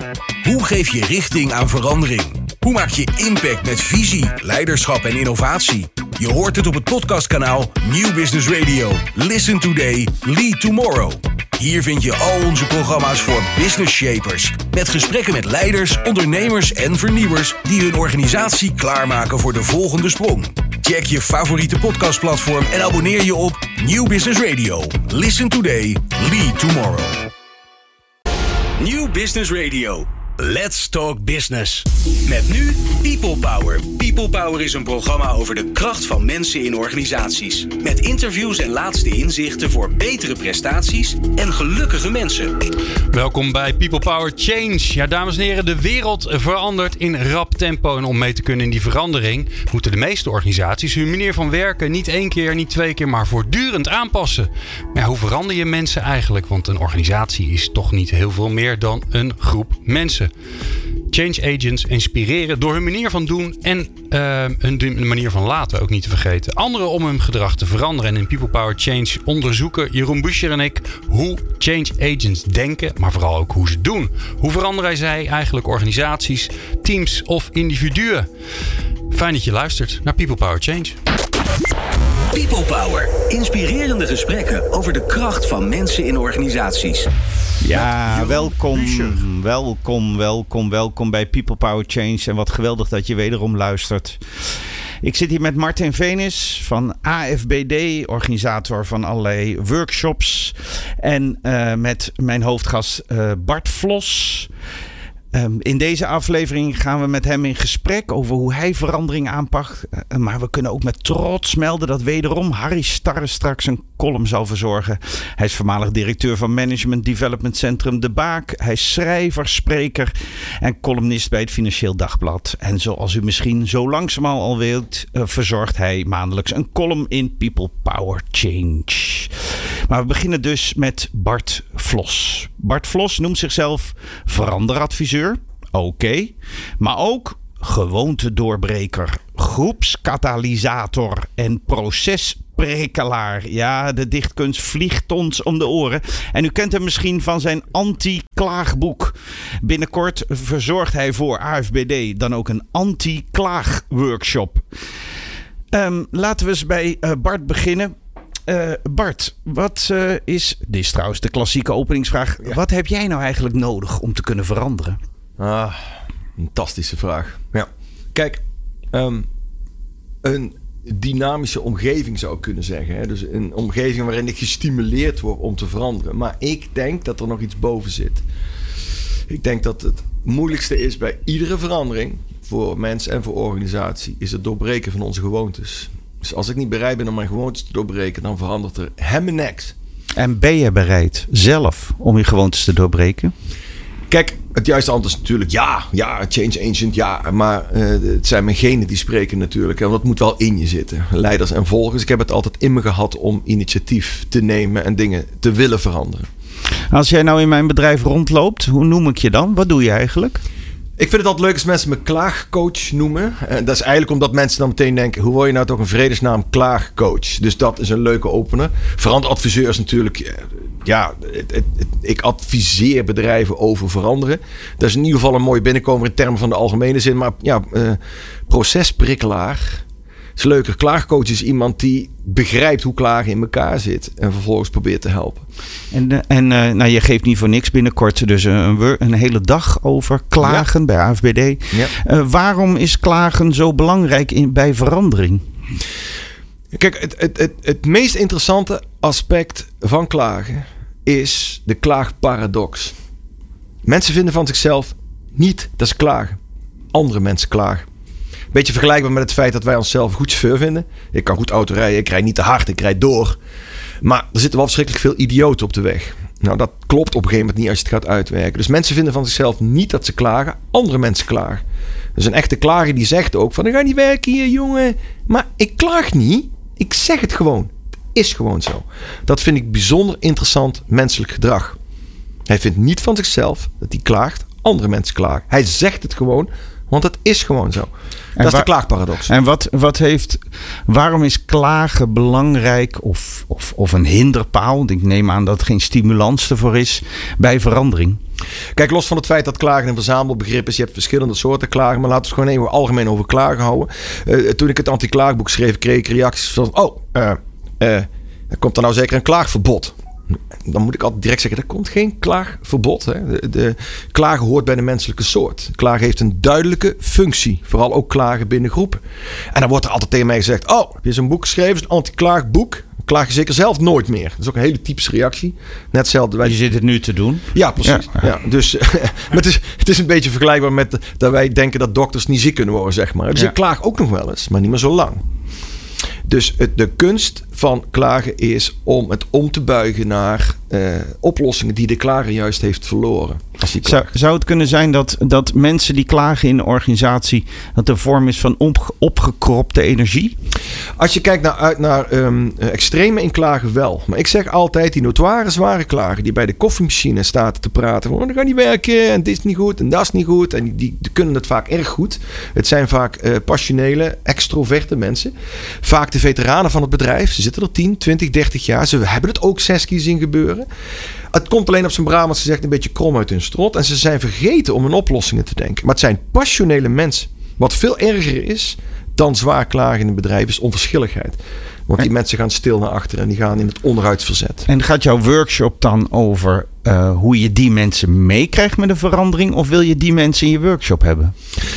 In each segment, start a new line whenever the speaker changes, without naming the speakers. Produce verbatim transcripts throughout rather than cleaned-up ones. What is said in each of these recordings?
Hoe geef je richting aan verandering? Hoe maak je impact met visie, leiderschap en innovatie? Je hoort het op het podcastkanaal Nieuw Business Radio. Listen today, lead tomorrow. Hier vind je al onze programma's voor business shapers. Met gesprekken met leiders, ondernemers en vernieuwers die hun organisatie klaarmaken voor de volgende sprong. Check je favoriete podcastplatform en abonneer je op Nieuw Business Radio. Listen today, lead tomorrow. Nieuw Business Radio. Let's Talk Business. Met nu People Power. People Power is een programma over de kracht van mensen in organisaties. Met interviews en laatste inzichten voor betere prestaties en gelukkige mensen.
Welkom bij People Power Change. Ja, dames en heren, de wereld verandert in rap tempo. En om mee te kunnen in die verandering moeten de meeste organisaties hun manier van werken niet één keer, niet twee keer, maar voortdurend aanpassen. Maar ja, hoe verander je mensen eigenlijk? Want een organisatie is toch niet heel veel meer dan een groep mensen. Change agents inspireren door hun manier van doen en uh, hun manier van laten ook niet te vergeten. Anderen om hun gedrag te veranderen. En in People Power Change onderzoeken Jeroen Buescher en ik hoe change agents denken, maar vooral ook hoe ze doen. Hoe veranderen zij eigenlijk organisaties, teams of individuen? Fijn dat je luistert naar People Power Change.
People Power. Inspirerende gesprekken over de kracht van mensen in organisaties.
Ja, welkom, welkom, welkom, welkom bij People Power Change. En wat geweldig dat je wederom luistert. Ik zit hier met Martin Venis van A F B D, organisator van allerlei workshops. En uh, met mijn hoofdgast uh, Bart Vlos. Um, in deze aflevering gaan we met hem in gesprek over hoe hij verandering aanpakt. Uh, maar we kunnen ook met trots melden dat wederom Harry Starre straks een column zal verzorgen. Hij is voormalig directeur van Management Development Centrum De Baak. Hij is schrijver, spreker en columnist bij het Financieel Dagblad. En zoals u misschien zo langzamerhand al weet, uh, verzorgt hij maandelijks een column in People Power Change. Maar we beginnen dus met Bart Vlos. Bart Vlos noemt zichzelf veranderadviseur. Oké, okay. Maar ook gewoontedoorbreker, groepskatalysator en procesprikkelaar. Ja, de dichtkunst vliegt ons om de oren. En u kent hem misschien van zijn anti-klaagboek. Binnenkort verzorgt hij voor A F B D dan ook een anti-klaagworkshop. Um, laten we eens bij uh, Bart beginnen. Uh, Bart, wat uh, is, dit is trouwens de klassieke openingsvraag. Ja. Wat heb jij nou eigenlijk nodig om te kunnen veranderen?
Ah, een fantastische vraag. Ja. Kijk, um, een dynamische omgeving zou ik kunnen zeggen. Hè? Dus een omgeving waarin ik gestimuleerd word om te veranderen. Maar ik denk dat er nog iets boven zit. Ik denk dat het moeilijkste is bij iedere verandering, voor mens en voor organisatie, is het doorbreken van onze gewoontes. Dus als ik niet bereid ben om mijn gewoontes te doorbreken, dan verandert er helemaal niks.
En ben je bereid zelf om je gewoontes te doorbreken?
Kijk, het juiste antwoord is natuurlijk ja. Ja, change agent, ja. Maar uh, het zijn mijn genen die spreken natuurlijk. En dat moet wel in je zitten. Leiders en volgers. Ik heb het altijd in me gehad om initiatief te nemen en dingen te willen veranderen.
Als jij nou in mijn bedrijf rondloopt, hoe noem ik je dan? Wat doe je eigenlijk?
Ik vind het altijd leuk als mensen me klaagcoach noemen. En dat is eigenlijk omdat mensen dan meteen denken, hoe word je nou toch een vredesnaam klaagcoach? Dus dat is een leuke opener. Veranderadviseur is natuurlijk, ja, het, het, het, ik adviseer bedrijven over veranderen. Dat is in ieder geval een mooi binnenkomer in termen van de algemene zin. Maar ja, uh, procesprikkelaar is leuker. Klaagcoach is iemand die begrijpt hoe klagen in elkaar zit en vervolgens probeert te helpen.
En, en uh, nou, je geeft niet voor niks binnenkort dus een, een hele dag over klagen ja. bij A F B D. Ja. Uh, waarom is klagen zo belangrijk in, bij verandering?
Kijk, het, het, het, het meest interessante aspect van klagen is de klaagparadox. Mensen vinden van zichzelf niet dat ze klagen. Andere mensen klagen. Beetje vergelijkbaar met het feit dat wij onszelf een goed chauffeur vinden. Ik kan goed auto rijden, ik rijd niet te hard, ik rijd door. Maar er zitten wel verschrikkelijk veel idioten op de weg. Nou, dat klopt op een gegeven moment niet als je het gaat uitwerken. Dus mensen vinden van zichzelf niet dat ze klagen, andere mensen klagen. Dus een echte klager die zegt ook van, ik ga niet werken hier, jongen. Maar ik klaag niet, ik zeg het gewoon. Het is gewoon zo. Dat vind ik bijzonder interessant menselijk gedrag. Hij vindt niet van zichzelf dat hij klaagt, andere mensen klagen. Hij zegt het gewoon, Want het is gewoon zo.
En
dat is
wa-
de klaagparadox.
En wat, wat heeft, waarom is klagen belangrijk of, of, of een hinderpaal? Ik neem aan dat er geen stimulans ervoor is bij verandering.
Kijk, los van het feit dat klagen een verzamelbegrip is. Je hebt verschillende soorten klagen. Maar laten we het gewoon even algemeen over klagen houden. Uh, toen ik het anti-klaagboek schreef, kreeg ik reacties van... Oh, uh, uh, er komt er nou zeker een klaagverbod. Dan moet ik altijd direct zeggen, er komt geen klaagverbod. Hè. De, de, klagen hoort bij de menselijke soort. Klagen heeft een duidelijke functie. Vooral ook klagen binnen groepen. En dan wordt er altijd tegen mij gezegd... Oh, heb je zo'n boek geschreven, een anti-klaagboek? Klaag je zeker zelf nooit meer. Dat is ook een hele typische reactie. Net hetzelfde. Wij...
Je zit het nu te doen.
Ja, precies. Ja. Ja, dus, maar het, is, het is een beetje vergelijkbaar met dat wij denken dat dokters niet ziek kunnen worden, zeg maar. Dus ja. Ik klaag ook nog wel eens, maar niet meer zo lang. Dus het, de kunst van klagen is om het om te buigen naar uh, oplossingen die de klager juist heeft verloren. Als die
zou, zou het kunnen zijn dat, dat mensen die klagen in een organisatie, dat een vorm is van op, opgekropte energie?
Als je kijkt naar, uit naar um, extreme in klagen wel. Maar ik zeg altijd, die notoire zware klager die bij de koffiemachine staat te praten. Van, oh, dat gaat niet werken en dit is niet goed en dat is niet goed. En die, die, die kunnen het vaak erg goed. Het zijn vaak uh, passionele, extroverte mensen. Vaak de veteranen van het bedrijf. Ze zitten er tien, twintig, dertig jaar. Ze hebben het ook zes keer zien gebeuren. Het komt alleen op zijn Brabants gezegd een beetje krom uit hun strot. En ze zijn vergeten om in oplossingen te denken. Maar het zijn passionele mensen. Wat veel erger is dan zwaar klagen in een bedrijf is onverschilligheid. Want die mensen gaan stil naar achter en die gaan in het onderuitverzet.
En gaat jouw workshop dan over uh, hoe je die mensen meekrijgt met een verandering? Of wil je die mensen in je workshop hebben?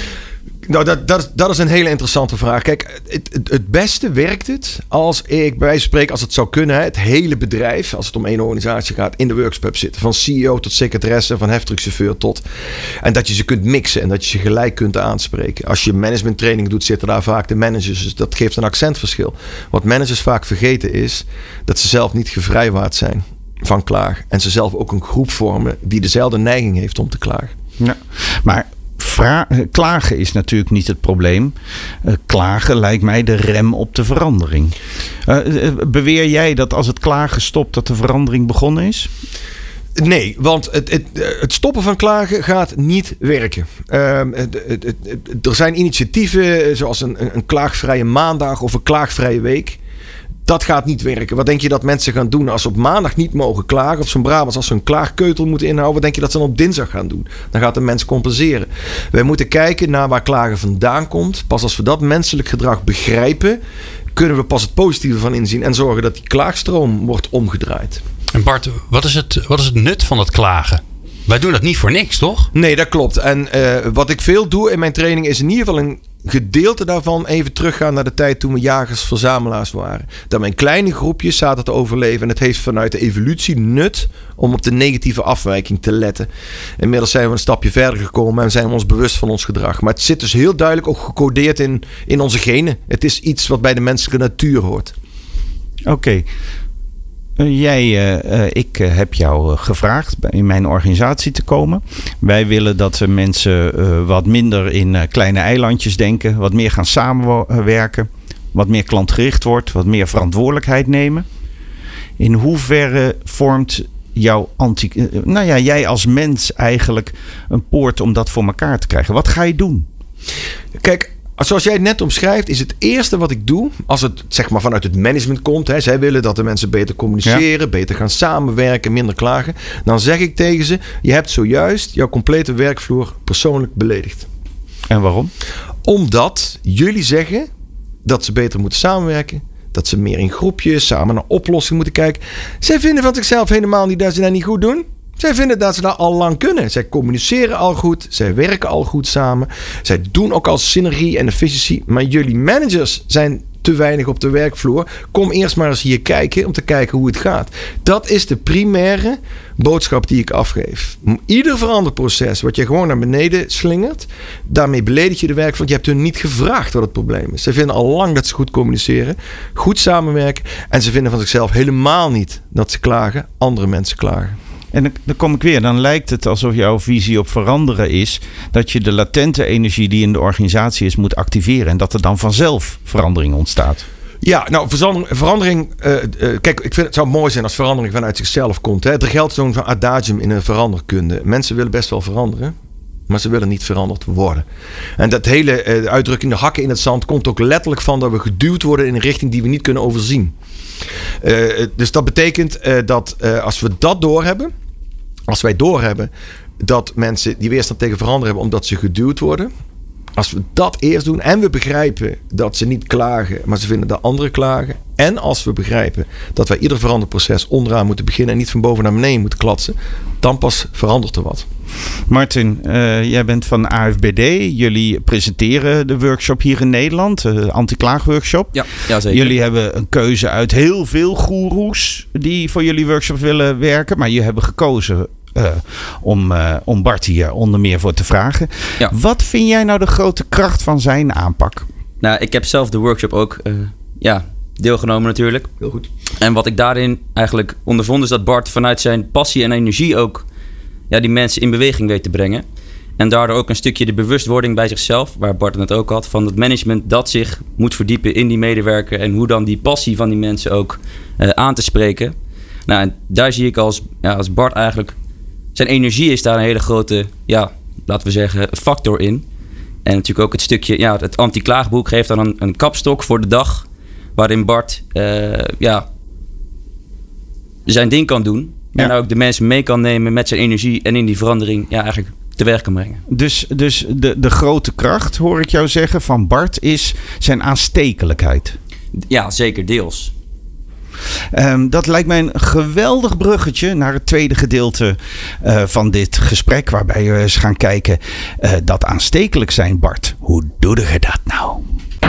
Nou, dat, dat, dat is een hele interessante vraag. Kijk, het, het, het beste werkt het als ik bij wijze van spreken, als het zou kunnen, het hele bedrijf, als het om één organisatie gaat, in de workshop zitten. Van C E O tot secretaresse, van heftruckchauffeur tot. En dat je ze kunt mixen en dat je ze gelijk kunt aanspreken. Als je managementtraining doet, zitten daar vaak de managers. Dus dat geeft een accentverschil. Wat managers vaak vergeten is dat ze zelf niet gevrijwaard zijn van klaag. En ze zelf ook een groep vormen die dezelfde neiging heeft om te klagen.
Ja, maar Vra- klagen is natuurlijk niet het probleem. Uh, klagen lijkt mij de rem op de verandering. Uh, beweer jij dat als het klagen stopt dat de verandering begonnen is?
Nee, want het, het, het stoppen van klagen gaat niet werken. Uh, het, het, het, er zijn initiatieven zoals een, een klaagvrije maandag of een klaagvrije week. Dat gaat niet werken. Wat denk je dat mensen gaan doen als ze op maandag niet mogen klagen? Op zo'n Brabants, als ze een klaagkeutel moeten inhouden. Wat denk je dat ze dan op dinsdag gaan doen? Dan gaat de mens compenseren. Wij moeten kijken naar waar klagen vandaan komt. Pas als we dat menselijk gedrag begrijpen, kunnen we pas het positieve van inzien en zorgen dat die klaagstroom wordt omgedraaid.
En Bart, wat is het, wat is het nut van het klagen? Wij doen dat niet voor niks, toch?
Nee, dat klopt. En uh, wat ik veel doe in mijn training is in ieder geval een gedeelte daarvan even teruggaan naar de tijd toen we jagers-verzamelaars waren. Dat we in kleine groepjes zaten te overleven. En het heeft vanuit de evolutie nut om op de negatieve afwijking te letten. Inmiddels zijn we een stapje verder gekomen en zijn we ons bewust van ons gedrag. Maar het zit dus heel duidelijk ook gecodeerd in, in onze genen. Het is iets wat bij de menselijke natuur hoort.
Oké. Okay. Uh, jij, uh, uh, ik uh, heb jou uh, gevraagd in mijn organisatie te komen. Wij willen dat uh, mensen uh, wat minder in uh, kleine eilandjes denken. Wat meer gaan samenwerken. Wat meer klantgericht wordt. Wat meer verantwoordelijkheid nemen. In hoeverre vormt jouw anti... Uh, nou ja, jij als mens eigenlijk een poort om dat voor elkaar te krijgen? Wat ga je doen?
Kijk, zoals jij het net omschrijft, is het eerste wat ik doe, als het zeg maar vanuit het management komt, hè, zij willen dat de mensen beter communiceren, ja. beter gaan samenwerken, minder klagen, dan zeg ik tegen ze, je hebt zojuist jouw complete werkvloer persoonlijk beledigd.
En waarom?
Omdat jullie zeggen dat ze beter moeten samenwerken, dat ze meer in groepjes, samen naar oplossingen moeten kijken. Zij vinden van zichzelf helemaal niet dat ze dat niet goed doen. Zij vinden dat ze dat al lang kunnen. Zij communiceren al goed. Zij werken al goed samen. Zij doen ook al synergie en efficiëntie. Maar jullie managers zijn te weinig op de werkvloer. Kom eerst maar eens hier kijken om te kijken hoe het gaat. Dat is de primaire boodschap die ik afgeef. Ieder veranderproces wat je gewoon naar beneden slingert, daarmee beledig je de werkvloer. Want je hebt hun niet gevraagd wat het probleem is. Ze vinden al lang dat ze goed communiceren, goed samenwerken. En ze vinden van zichzelf helemaal niet dat ze klagen. Andere mensen klagen.
En dan kom ik weer, dan lijkt het alsof jouw visie op veranderen is dat je de latente energie die in de organisatie is moet activeren en dat er dan vanzelf verandering ontstaat.
Ja, nou, verandering... Uh, uh, kijk, ik vind het zou mooi zijn als verandering vanuit zichzelf komt. Hè. Er geldt zo'n adagium in een veranderkunde. Mensen willen best wel veranderen. maar ze willen niet veranderd worden. En dat hele uh, uitdrukking de hakken in het zand komt ook letterlijk van dat we geduwd worden in een richting die we niet kunnen overzien. Uh, dus dat betekent uh, dat uh, als we dat doorhebben, als wij doorhebben dat mensen die weerstand tegen veranderen hebben omdat ze geduwd worden. Als we dat eerst doen en we begrijpen dat ze niet klagen, maar ze vinden dat anderen klagen. En als we begrijpen dat wij ieder veranderproces onderaan moeten beginnen en niet van boven naar beneden moeten klatsen, dan pas verandert er wat.
Martin, uh, jij bent van A F B D. Jullie presenteren de workshop hier in Nederland, de anti-klaagworkshop.
Ja, ja, zeker.
Jullie hebben een keuze uit heel veel goeroes die voor jullie workshop willen werken, maar jullie hebben gekozen Uh, om, uh, om Bart hier onder meer voor te vragen. Ja. Wat vind jij nou de grote kracht van zijn aanpak?
Nou, ik heb zelf de workshop ook uh, ja, deelgenomen natuurlijk.
Heel goed.
En wat ik daarin eigenlijk ondervond is dat Bart vanuit zijn passie en energie ook ja, die mensen in beweging weet te brengen. En daardoor ook een stukje de bewustwording bij zichzelf, waar Bart het ook had, van het management dat zich moet verdiepen in die medewerker en hoe dan die passie van die mensen ook uh, aan te spreken. Nou, en daar zie ik als, ja, als Bart eigenlijk zijn energie is daar een hele grote, ja, laten we zeggen, factor in. En natuurlijk ook het stukje, ja, het anti-klaagboek geeft dan een, een kapstok voor de dag, waarin Bart uh, ja, zijn ding kan doen. Ja. En ook de mensen mee kan nemen met zijn energie en in die verandering ja, eigenlijk teweeg kan brengen.
Dus, dus de, de grote kracht, hoor ik jou zeggen, van Bart is zijn aanstekelijkheid.
Ja, zeker deels.
Um, dat lijkt mij een geweldig bruggetje naar het tweede gedeelte uh, van dit gesprek, waarbij we eens gaan kijken uh, dat aanstekelijk zijn. Bart, hoe doe je dat nou?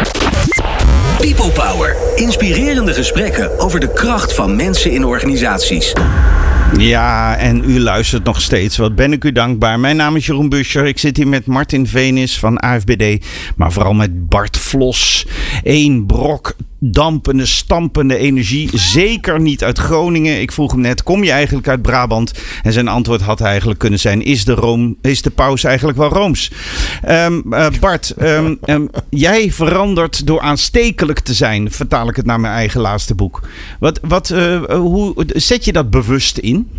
People Power. Inspirerende gesprekken over de kracht van mensen in organisaties.
Ja, en u luistert nog steeds. Wat ben ik u dankbaar. Mijn naam is Jeroen Buescher. Ik zit hier met Martin Venis van A F B D. Maar vooral met Bart Vlos. Eén brok dampende, stampende energie. Zeker niet uit Groningen. Ik vroeg hem net, kom je eigenlijk uit Brabant? En zijn antwoord had eigenlijk kunnen zijn, is de, Room, is de paus eigenlijk wel Rooms? Um, uh, Bart, um, um, jij verandert door aanstekelijk te zijn. Vertaal ik het naar mijn eigen laatste boek. Wat, wat, uh, hoe zet je dat bewust in?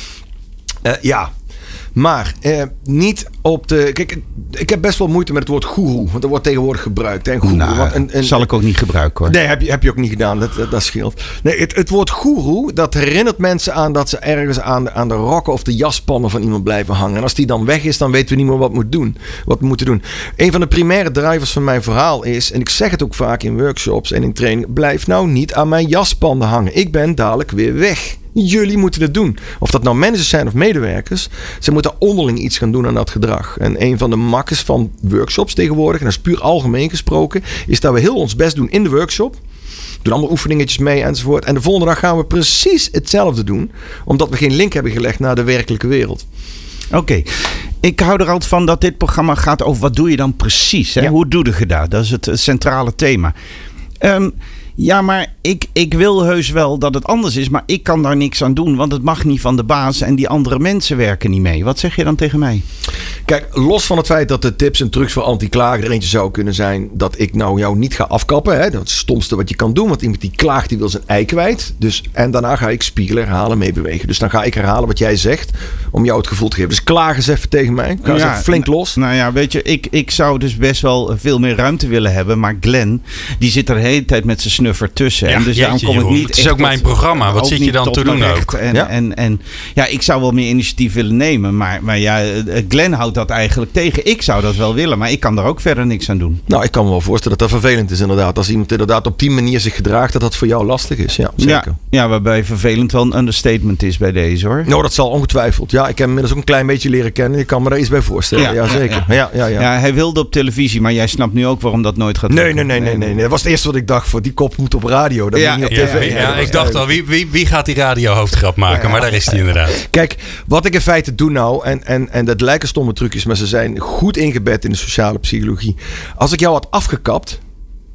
Uh, ja, maar uh, niet op de... Kijk, ik heb best wel moeite met het woord goeroe. Want dat wordt tegenwoordig gebruikt. Hè, goeroe,
nou,
want een, een,
zal ik ook niet gebruiken hoor.
Nee, heb je, heb je ook niet gedaan. Dat, dat, dat scheelt. Nee, het, het woord goeroe, dat herinnert mensen aan dat ze ergens aan, aan de rokken of de jaspannen van iemand blijven hangen. En als die dan weg is, dan weten we niet meer wat we moeten doen. Wat we moeten doen. Een van de primaire drivers van mijn verhaal is, en ik zeg het ook vaak in workshops en in training, blijf nou niet aan mijn jaspanden hangen. Ik ben dadelijk weer weg. Jullie moeten het doen. Of dat nou managers zijn of medewerkers. Ze moeten onderling iets gaan doen aan dat gedrag. En een van de makkers van workshops tegenwoordig, en dat is puur algemeen gesproken, is dat we heel ons best doen in de workshop. Doen allemaal oefeningetjes mee enzovoort. En de volgende dag gaan we precies hetzelfde doen. Omdat we geen link hebben gelegd naar de werkelijke wereld.
Oké. Okay. Ik hou er altijd van dat dit programma gaat over wat doe je dan precies. Hè? Ja. Hoe doe je dat? Dat is het centrale thema. Um, Ja, maar ik, ik wil heus wel dat het anders is. Maar ik kan daar niks aan doen. Want het mag niet van de baas. En die andere mensen werken niet mee. Wat zeg je dan tegen mij?
Kijk, los van het feit dat de tips en trucs voor anti-klagen er eentje zou kunnen zijn. Dat ik nou jou niet ga afkappen. Hè? Dat is het stomste wat je kan doen. Want iemand die klaagt, die wil zijn ei kwijt. Dus, en daarna ga ik spiegelen, herhalen, meebewegen. Dus dan ga ik herhalen wat jij zegt. Om jou het gevoel te geven. Dus klaag eens even tegen mij. Ga eens
ja,
even flink los.
Nou ja, weet je. Ik, ik zou dus best wel veel meer ruimte willen hebben. Maar Glenn, die zit er de hele tijd met zijn snuffer tussen.
Ja,
en dus daarom kom ik niet.
Het is ook mijn programma. Wat zit je dan te doen ook?
En, ja? En, en ja, ik zou wel meer initiatief willen nemen. Maar, maar ja, Glenn houdt dat eigenlijk tegen. Ik zou dat wel willen. Maar ik kan er ook verder niks aan doen.
Nou, ik kan me wel voorstellen dat dat vervelend is inderdaad. Als iemand inderdaad op die manier zich gedraagt, dat dat voor jou lastig is. Ja, zeker.
Ja, ja, waarbij vervelend wel een understatement is bij deze hoor.
Nou, dat zal ongetwijfeld. Ja, ik heb hem inmiddels ook een klein beetje leren kennen. Ik kan me daar iets bij voorstellen. Ja, ja zeker. Ja, ja. Ja, ja, ja.
ja, hij wilde op televisie. Maar jij snapt nu ook waarom dat nooit gaat
nee, nee, nee, nee, nee, nee. Dat was het eerste wat ik dacht. Voor die kop moet op radio. Dat
ja,
niet op
ja,
tv.
Ja, ja, ik dacht al, wie, wie, wie gaat die radiohoofdgrap maken? Ja, maar daar is hij inderdaad.
Kijk, wat ik in feite doe nou, en, en, en dat lijken stomme trucjes, maar ze zijn goed ingebed in de sociale psychologie. Als ik jou had afgekapt,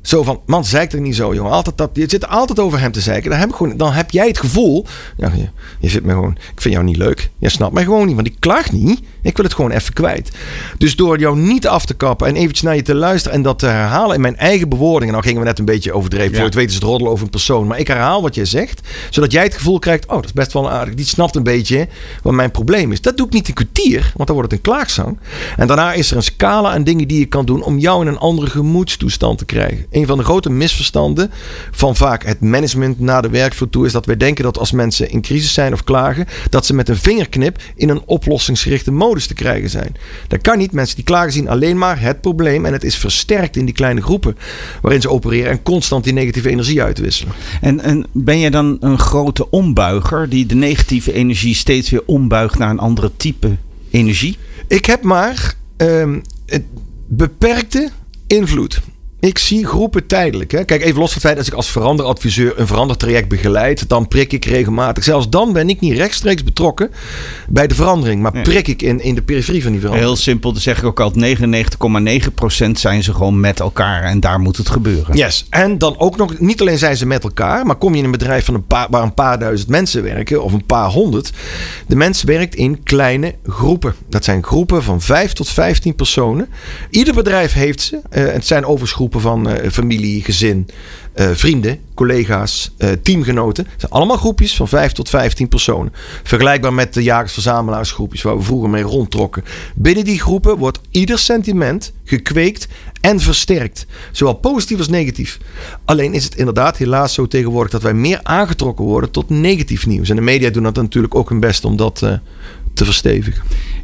Zo van, man, zeik er niet zo, jongen. Altijd dat, je zit altijd over hem te zeiken. Dan heb, ik gewoon, dan heb jij het gevoel... Ja, je, je vindt me gewoon... Ik vind jou niet leuk. Je snapt mij gewoon niet, want ik klaag niet. Ik wil het gewoon even kwijt. Dus door jou niet af te kappen en eventjes naar je te luisteren... en dat te herhalen in mijn eigen bewoordingen... Nou gingen we net een beetje overdreven. Ja. Voor het weten is het roddelen over een persoon. Maar ik herhaal wat jij zegt. Zodat jij het gevoel krijgt... Oh, dat is best wel aardig. Die snapt een beetje wat mijn probleem is. Dat doe ik niet een kwartier, want dan wordt het een klaagzang. En daarna is er een scala aan dingen die je kan doen... om jou in een andere gemoedstoestand te krijgen. Een van de grote misverstanden van vaak het management naar de werkvloer toe... is dat wij denken dat als mensen in crisis zijn of klagen... dat ze met een vingerknip in een oplossingsgerichte modus te krijgen zijn. Dat kan niet. Mensen die klagen zien alleen maar het probleem... en het is versterkt in die kleine groepen waarin ze opereren... en constant die negatieve energie uitwisselen.
En, en ben je dan een grote ombuiger... die de negatieve energie steeds weer ombuigt naar een andere type energie?
Ik heb maar um, het beperkte invloed. Ik zie groepen tijdelijk. Hè. Kijk, even los van het feit... als ik als veranderadviseur een verandertraject begeleid... dan prik ik regelmatig. Zelfs dan ben ik niet rechtstreeks betrokken... bij de verandering. Maar prik ik in, in de periferie van die verandering.
Heel simpel, dan zeg ik ook altijd... negenennegentig komma negen procent zijn ze gewoon met elkaar... en daar moet het gebeuren.
Yes. En dan ook nog... niet alleen zijn ze met elkaar... maar kom je in een bedrijf van een paar, waar een paar duizend mensen werken... of een paar honderd... de mens werkt in kleine groepen. Dat zijn groepen van vijf tot vijftien personen. Ieder bedrijf heeft ze. Uh, het zijn overigens groepen van uh, familie, gezin, uh, vrienden, collega's, uh, teamgenoten. Het zijn allemaal groepjes van vijf tot vijftien personen. Vergelijkbaar met de jagers-verzamelaarsgroepjes waar we vroeger mee rondtrokken. Binnen die groepen wordt ieder sentiment gekweekt en versterkt. Zowel positief als negatief. Alleen is het inderdaad helaas zo tegenwoordig dat wij meer aangetrokken worden tot negatief nieuws. En de media doen dat natuurlijk ook hun best om dat uh, te verstevigen.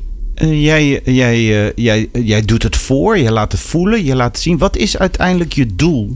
Uh, jij, jij, uh, jij, jij doet het voor, je laat het voelen, je laat het zien. Wat is uiteindelijk je doel?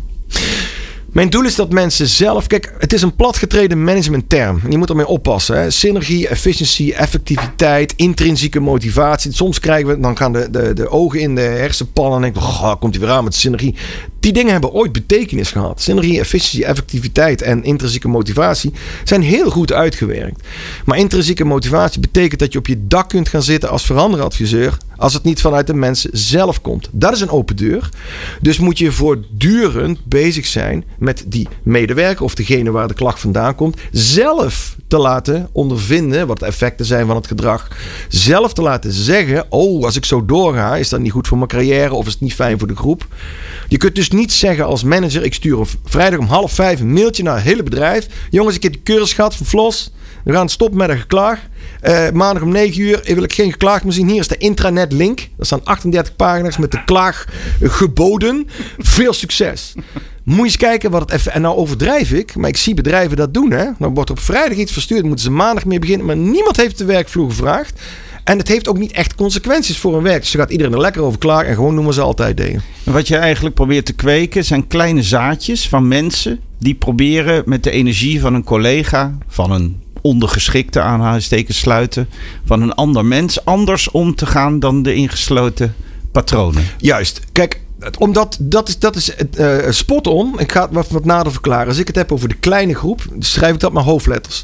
Mijn doel is dat mensen zelf... Kijk, het is een platgetreden managementterm. Je moet ermee oppassen. Hè? Synergie, efficiëntie, effectiviteit, intrinsieke motivatie. Soms krijgen we... Dan gaan de, de, de ogen in de hersenpan en denk ik... Oh, komt hij weer aan met synergie. Die dingen hebben ooit betekenis gehad. Synergie, efficiëntie, effectiviteit en intrinsieke motivatie zijn heel goed uitgewerkt. Maar intrinsieke motivatie betekent dat je op je dak kunt gaan zitten als veranderadviseur... als het niet vanuit de mensen zelf komt. Dat is een open deur. Dus moet je voortdurend bezig zijn met die medewerker... of degene waar de klacht vandaan komt... zelf te laten ondervinden wat de effecten zijn van het gedrag. Zelf te laten zeggen... oh, als ik zo doorga, is dat niet goed voor mijn carrière... of is het niet fijn voor de groep. Je kunt dus niet zeggen als manager... ik stuur een vrijdag om half vijf een mailtje naar het hele bedrijf... jongens, ik heb die cursus gehad van Flos... we gaan stoppen met een geklaag. Uh, maandag om negen uur wil ik geen geklaagd meer zien. Hier is de intranet link. Er staan achtendertig pagina's met de klaag geboden. Veel succes. Moet je eens kijken wat het even... En nou overdrijf ik, maar ik zie bedrijven dat doen. Hè? Dan wordt op vrijdag iets verstuurd, moeten ze maandag mee beginnen. Maar niemand heeft de werkvloer gevraagd. En het heeft ook niet echt consequenties voor hun werk. Dus ze gaat iedereen er lekker over klaar en gewoon doen wat ze altijd deden.
Wat je eigenlijk probeert te kweken zijn kleine zaadjes van mensen... die proberen met de energie van een collega, van een ondergeschikte aanhalingstekens sluiten... van een ander mens anders om te gaan dan de ingesloten patronen.
Juist. Kijk, omdat dat is, dat is uh, spot on. Ik ga het wat, wat nader verklaren. Als ik het heb over de kleine groep, schrijf ik dat met hoofdletters.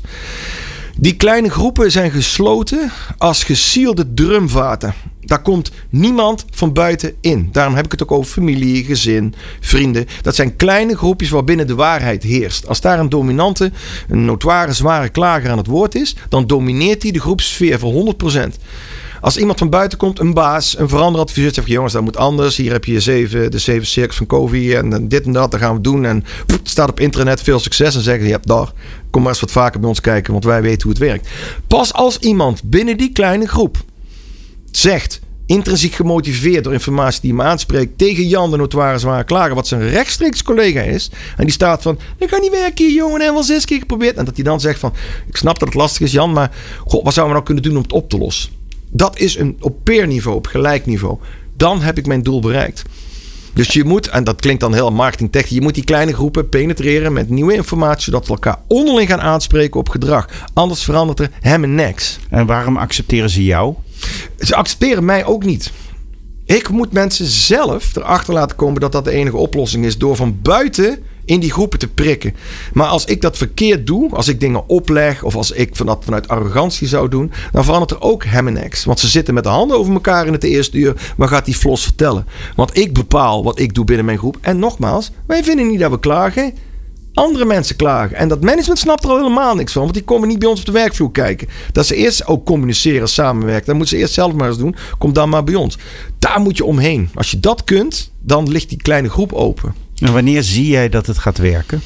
Die kleine groepen zijn gesloten als gesielde drumvaten. Daar komt niemand van buiten in. Daarom heb ik het ook over familie, gezin, vrienden. Dat zijn kleine groepjes waarbinnen de waarheid heerst. Als daar een dominante, een notoire, zware klager aan het woord is... dan domineert hij de groepsfeer voor honderd procent. Als iemand van buiten komt, een baas, een veranderadviseur... zegt, jongens, dat moet anders. Hier heb je zeven, de zeven cirkels van Covey en dit en dat, dat gaan we doen. En pff, het staat op internet, veel succes. En zeggen, ja, daar, kom maar eens wat vaker bij ons kijken... want wij weten hoe het werkt. Pas als iemand binnen die kleine groep zegt... intrinsiek gemotiveerd door informatie die hem aanspreekt... tegen Jan, de notoire zware klager... wat zijn rechtstreeks collega is... en die staat van... ik ga niet werken hier, jongen... en wel zes keer geprobeerd... en dat hij dan zegt van... ik snap dat het lastig is, Jan... maar goh, wat zouden we nou kunnen doen om het op te lossen? Dat is een op peer niveau, op gelijk niveau. Dan heb ik mijn doel bereikt. Dus je moet, en dat klinkt dan heel marketingtechnisch... je moet die kleine groepen penetreren met nieuwe informatie... zodat we elkaar onderling gaan aanspreken op gedrag. Anders verandert er hem en niks.
En waarom accepteren ze jou?
Ze accepteren mij ook niet. Ik moet mensen zelf erachter laten komen dat dat de enige oplossing is... door van buiten in die groepen te prikken. Maar als ik dat verkeerd doe, als ik dingen opleg of als ik van dat vanuit arrogantie zou doen, dan verandert er ook hem en ex. Want ze zitten met de handen over elkaar in het eerste uur. Maar gaat die Flos vertellen? Want ik bepaal wat ik doe binnen mijn groep. En nogmaals, wij vinden niet dat we klagen. Andere mensen klagen. En dat management snapt er al helemaal niks van. Want die komen niet bij ons op de werkvloer kijken. Dat ze eerst ook communiceren, samenwerken. Dat moeten ze eerst zelf maar eens doen. Kom dan maar bij ons. Daar moet je omheen. Als je dat kunt, dan ligt die kleine groep open.
En wanneer zie jij dat het gaat werken?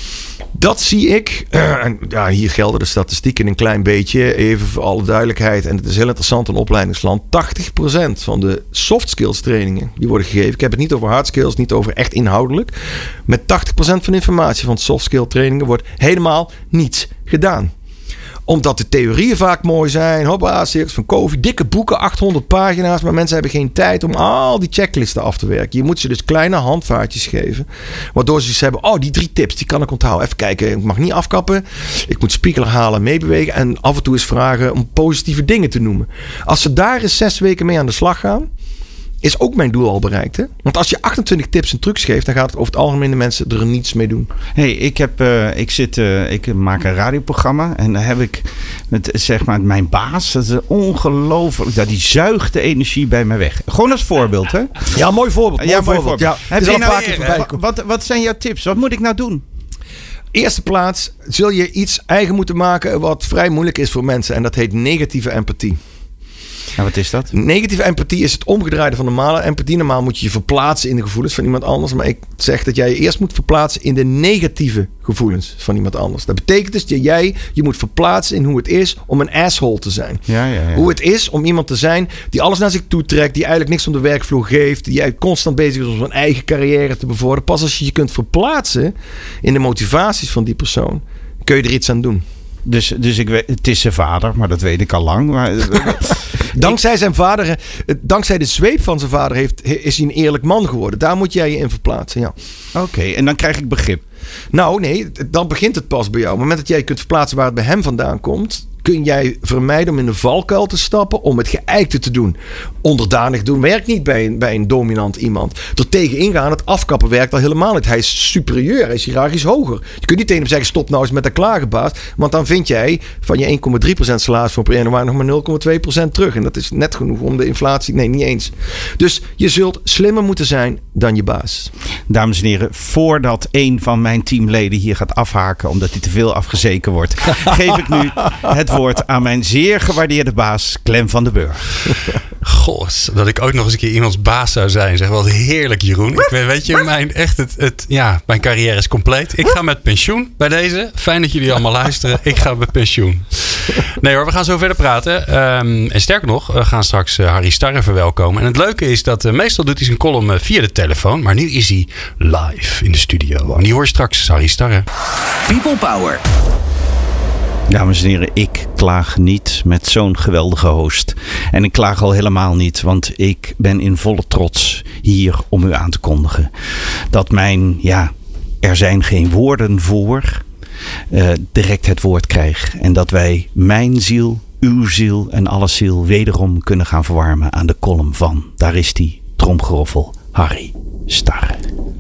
Dat zie ik. Uh, en ja, hier gelden de statistieken een klein beetje. Even voor alle duidelijkheid. En het is heel interessant in opleidingsland. tachtig procent van de soft skills trainingen die worden gegeven. Ik heb het niet over hard skills, niet over echt inhoudelijk. Met tachtig procent van de informatie van soft skill trainingen wordt helemaal niets gedaan. Omdat de theorieën vaak mooi zijn. Hoppa, Circus van Covey. Dikke boeken, achthonderd pagina's. Maar mensen hebben geen tijd om al die checklisten af te werken. Je moet ze dus kleine handvaartjes geven. Waardoor ze dus hebben, oh die drie tips, die kan ik onthouden. Even kijken, ik mag niet afkappen. Ik moet spiegel halen, meebewegen. En af en toe eens vragen om positieve dingen te noemen. Als ze daar eens zes weken mee aan de slag gaan, is ook mijn doel al bereikt. Hè? Want als je achtentwintig tips en trucs geeft, dan gaat het over het algemeen de mensen er niets mee doen.
Hey, ik heb, uh, ik zit, uh, ik maak een radioprogramma en daar heb ik met, zeg maar, mijn baas. Dat is ongelooflijk. Dat die zuigt de energie bij mij weg. Gewoon als voorbeeld, hè?
Ja, mooi voorbeeld. Mooi
ja, mooi
voorbeeld.
voorbeeld.
Ja,
heb
het is
je
al een
nou,
paar keer voorbij gekomen.
Wat, wat zijn jouw tips? Wat moet ik nou doen?
Eerste plaats zul je iets eigen moeten maken wat vrij moeilijk is voor mensen. En dat heet negatieve empathie.
En wat is dat?
Negatieve empathie is het omgedraaide van normale empathie. Normaal moet je je verplaatsen in de gevoelens van iemand anders. Maar ik zeg dat jij je eerst moet verplaatsen in de negatieve gevoelens van iemand anders. Dat betekent dus dat jij je moet verplaatsen in hoe het is om een asshole te zijn.
Ja, ja, ja.
Hoe het is om iemand te zijn die alles naar zich toe trekt. Die eigenlijk niks om de werkvloer geeft. Die constant bezig is om zijn eigen carrière te bevorderen. Pas als je je kunt verplaatsen in de motivaties van die persoon, kun je er iets aan doen.
Dus, dus ik weet, het is zijn vader, maar dat weet ik al lang. Maar,
dankzij zijn vader, dankzij de zweep van zijn vader heeft, is hij een eerlijk man geworden. Daar moet jij je in verplaatsen, ja.
Oké, okay, en dan krijg ik begrip.
Nou, nee, dan begint het pas bij jou. Op het moment dat jij je kunt verplaatsen waar het bij hem vandaan komt, kun jij vermijden om in de valkuil te stappen, om het geëikte te doen. Onderdanig doen werkt niet bij een, bij een dominant iemand. Er tegen ingaan, het afkappen werkt al helemaal niet. Hij is superieur, hij is hiërarchisch hoger. Je kunt niet tegen hem zeggen, stop nou eens met de klagenbaas. Want dan vind jij van je één komma drie procent salaris van per januari nog maar nul komma twee procent terug. En dat is net genoeg om de inflatie, nee, niet eens. Dus je zult slimmer moeten zijn dan je baas.
Dames en heren, voordat een van mijn teamleden hier gaat afhaken omdat hij te veel afgezeken wordt, geef ik nu het woord aan mijn zeer gewaardeerde baas Clem van den Burg.
Goh, dat ik ook nog eens een keer iemands baas zou zijn. Zeg, wat heerlijk, Jeroen. Ik weet, weet je, mijn, echt het, het, ja, mijn carrière is compleet. Ik ga met pensioen bij deze. Fijn dat jullie allemaal luisteren. Ik ga met pensioen. Nee hoor, we gaan zo verder praten. Um, en sterker nog, we gaan straks uh, Harry Starre verwelkomen. En het leuke is dat uh, meestal doet hij zijn column uh, via de telefoon. Maar nu is hij live in de studio. En die hoor je straks, Harry Starre.
People Power.
Dames en heren, ik klaag niet met zo'n geweldige host. En ik klaag al helemaal niet, want ik ben in volle trots hier om u aan te kondigen dat mijn, ja, er zijn geen woorden voor, uh, direct het woord krijg. En dat wij mijn ziel, uw ziel en alle ziel wederom kunnen gaan verwarmen aan de column van, daar is die, tromgeroffel, Harry Starre.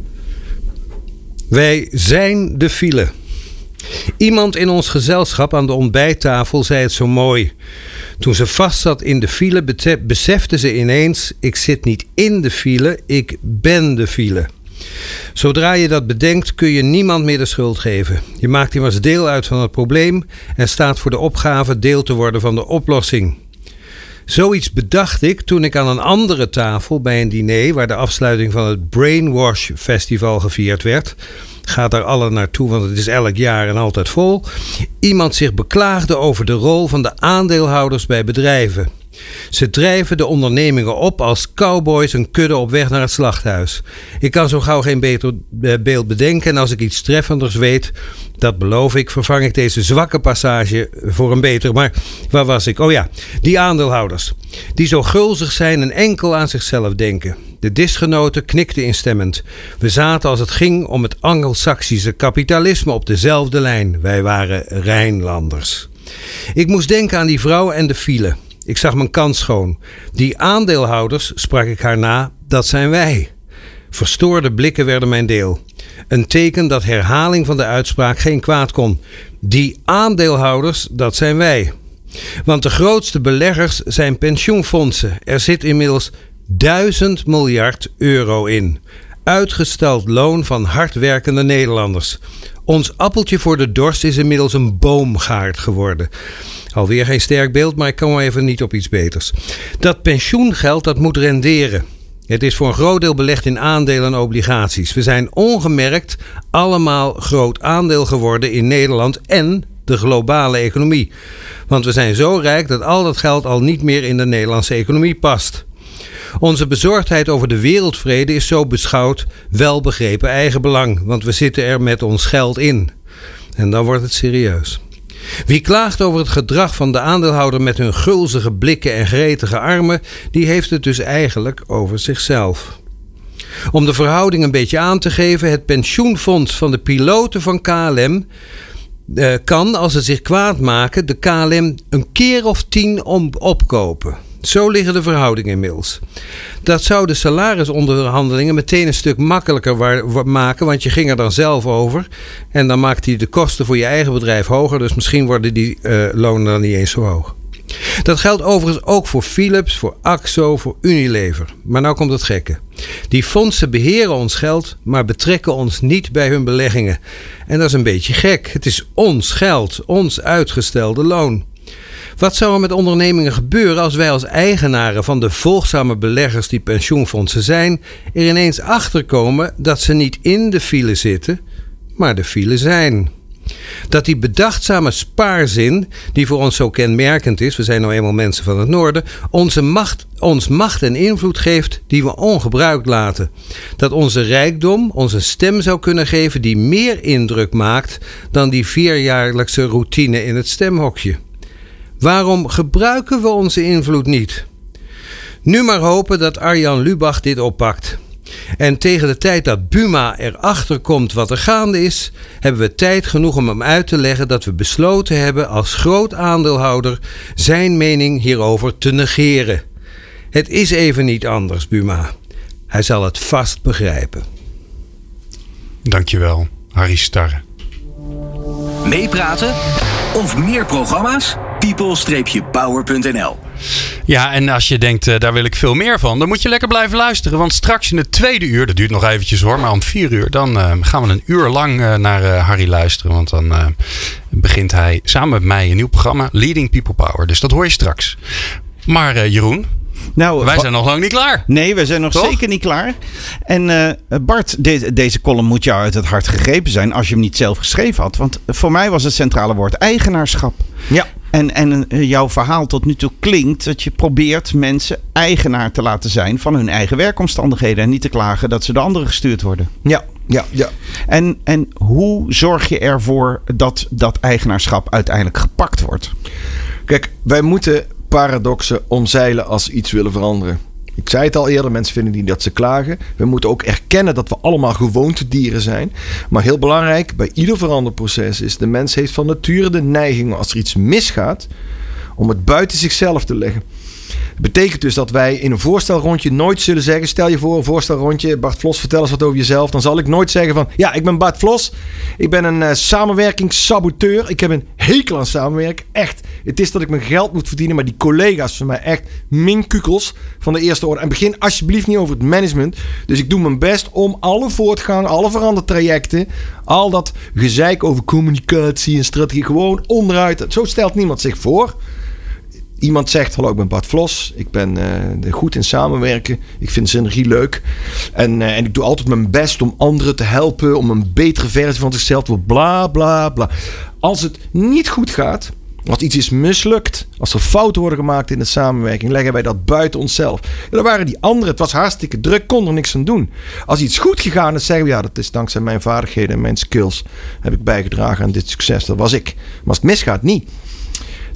Wij zijn de file. Iemand in ons gezelschap aan de ontbijttafel zei het zo mooi. Toen ze vast zat in de file, besefte ze ineens: ik zit niet in de file, ik ben de file. Zodra je dat bedenkt, kun je niemand meer de schuld geven. Je maakt immers deel uit van het probleem en staat voor de opgave deel te worden van de oplossing. Zoiets bedacht ik toen ik aan een andere tafel bij een diner, waar de afsluiting van het Brainwash Festival gevierd werd, ga daar alle naartoe, want het is elk jaar en altijd vol, iemand zich beklaagde over de rol van de aandeelhouders bij bedrijven. Ze drijven de ondernemingen op als cowboys een kudde op weg naar het slachthuis. Ik kan zo gauw geen beter beeld bedenken en als ik iets treffenders weet, dat beloof ik, vervang ik deze zwakke passage voor een beter. Maar waar was ik? Oh ja, die aandeelhouders. Die zo gulzig zijn en enkel aan zichzelf denken. De disgenoten knikten instemmend. We zaten als het ging om het Angelsaksische kapitalisme op dezelfde lijn. Wij waren Rijnlanders. Ik moest denken aan die vrouw en de file. Ik zag mijn kans schoon. Die aandeelhouders, sprak ik haar na, dat zijn wij. Verstoorde blikken werden mijn deel. Een teken dat herhaling van de uitspraak geen kwaad kon. Die aandeelhouders, dat zijn wij. Want de grootste beleggers zijn pensioenfondsen. Er zit inmiddels duizend miljard euro in. Uitgesteld loon van hardwerkende Nederlanders. Ons appeltje voor de dorst is inmiddels een boomgaard geworden. Alweer geen sterk beeld, maar ik kom even niet op iets beters. Dat pensioengeld, dat moet renderen. Het is voor een groot deel belegd in aandelen en obligaties. We zijn ongemerkt allemaal groot aandeel geworden in Nederland en de globale economie. Want we zijn zo rijk dat al dat geld al niet meer in de Nederlandse economie past. Onze bezorgdheid over de wereldvrede is zo beschouwd welbegrepen eigenbelang, want we zitten er met ons geld in. En dan wordt het serieus. Wie klaagt over het gedrag van de aandeelhouder met hun gulzige blikken en gretige armen, die heeft het dus eigenlijk over zichzelf. Om de verhouding een beetje aan te geven, het pensioenfonds van de piloten van K L M uh, kan, als ze zich kwaad maken, de K L M een keer of tien om opkopen. Zo liggen de verhoudingen inmiddels. Dat zou de salarisonderhandelingen meteen een stuk makkelijker wa- maken, want je ging er dan zelf over. En dan maakt hij de kosten voor je eigen bedrijf hoger, dus misschien worden die uh, lonen dan niet eens zo hoog. Dat geldt overigens ook voor Philips, voor Akzo, voor Unilever. Maar nou komt het gekke. Die fondsen beheren ons geld, maar betrekken ons niet bij hun beleggingen. En dat is een beetje gek. Het is ons geld, ons uitgestelde loon. Wat zou er met ondernemingen gebeuren als wij als eigenaren van de volgzame beleggers die pensioenfondsen zijn, er ineens achterkomen dat ze niet in de file zitten, maar de file zijn? Dat die bedachtzame spaarzin, die voor ons zo kenmerkend is, we zijn nou eenmaal mensen van het noorden, onze macht, ons macht en invloed geeft die we ongebruikt laten. Dat onze rijkdom ons een stem zou kunnen geven die meer indruk maakt dan die vierjaarlijkse routine in het stemhokje. Waarom gebruiken we onze invloed niet? Nu maar hopen dat Arjan Lubach dit oppakt. En tegen de tijd dat Buma erachter komt wat er gaande is, hebben we tijd genoeg om hem uit te leggen dat we besloten hebben als groot aandeelhouder zijn mening hierover te negeren. Het is even niet anders, Buma. Hij zal het vast begrijpen.
Dankjewel, Harry Starre.
Meepraten of meer programma's? people power punt n l.
Ja, en als je denkt, uh, daar wil ik veel meer van, dan moet je lekker blijven luisteren. Want straks in het tweede uur, dat duurt nog eventjes hoor, maar om vier uur, dan uh, gaan we een uur lang uh, naar uh, Harry luisteren. Want dan uh, begint hij samen met mij een nieuw programma, Leading People Power. Dus dat hoor je straks. Maar uh, Jeroen, nou, wij zijn nog lang niet klaar.
Nee, wij zijn nog Toch? zeker niet klaar. En uh, Bart, de, deze column moet jou uit het hart gegrepen zijn als je hem niet zelf geschreven had. Want voor mij was het centrale woord eigenaarschap.
Ja.
En, en jouw verhaal tot nu toe klinkt dat je probeert mensen eigenaar te laten zijn van hun eigen werkomstandigheden. En niet te klagen dat ze de anderen gestuurd worden.
Ja, ja, ja.
En, en hoe zorg je ervoor dat dat eigenaarschap uiteindelijk gepakt wordt?
Kijk, wij moeten paradoxen omzeilen als we iets willen veranderen. Ik zei het al eerder, mensen vinden niet dat ze klagen. We moeten ook erkennen dat we allemaal gewoontedieren zijn. Maar heel belangrijk, bij ieder veranderproces is, de mens heeft van nature de neiging, als er iets misgaat, om het buiten zichzelf te leggen. Dat betekent dus dat wij in een voorstelrondje nooit zullen zeggen, stel je voor een voorstelrondje, Bart Vlos, vertel eens wat over jezelf. Dan zal ik nooit zeggen van, ja, ik ben Bart Vlos. Ik ben een uh, samenwerkingssaboteur. Ik heb een hekel aan samenwerken. Echt. Het is dat ik mijn geld moet verdienen, maar die collega's van mij echt minkukels van de eerste orde. En begin alsjeblieft niet over het management. Dus ik doe mijn best om alle voortgang, alle verandertrajecten, al dat gezeik over communicatie en strategie gewoon onderuit. Zo stelt niemand zich voor. Iemand zegt, hallo, ik ben Bart Vlos. Ik ben uh, goed in samenwerken. Ik vind synergie leuk. En, uh, en ik doe altijd mijn best om anderen te helpen. Om een betere versie van zichzelf te worden. Bla, bla, bla. Als het niet goed gaat, als iets is mislukt, als er fouten worden gemaakt in de samenwerking, leggen wij dat buiten onszelf. En dan waren die anderen, het was hartstikke druk, kon er niks aan doen. Als iets goed gegaan is, zeggen we, ja, dat is dankzij mijn vaardigheden en mijn skills heb ik bijgedragen aan dit succes. Dat was ik. Maar als het misgaat, niet.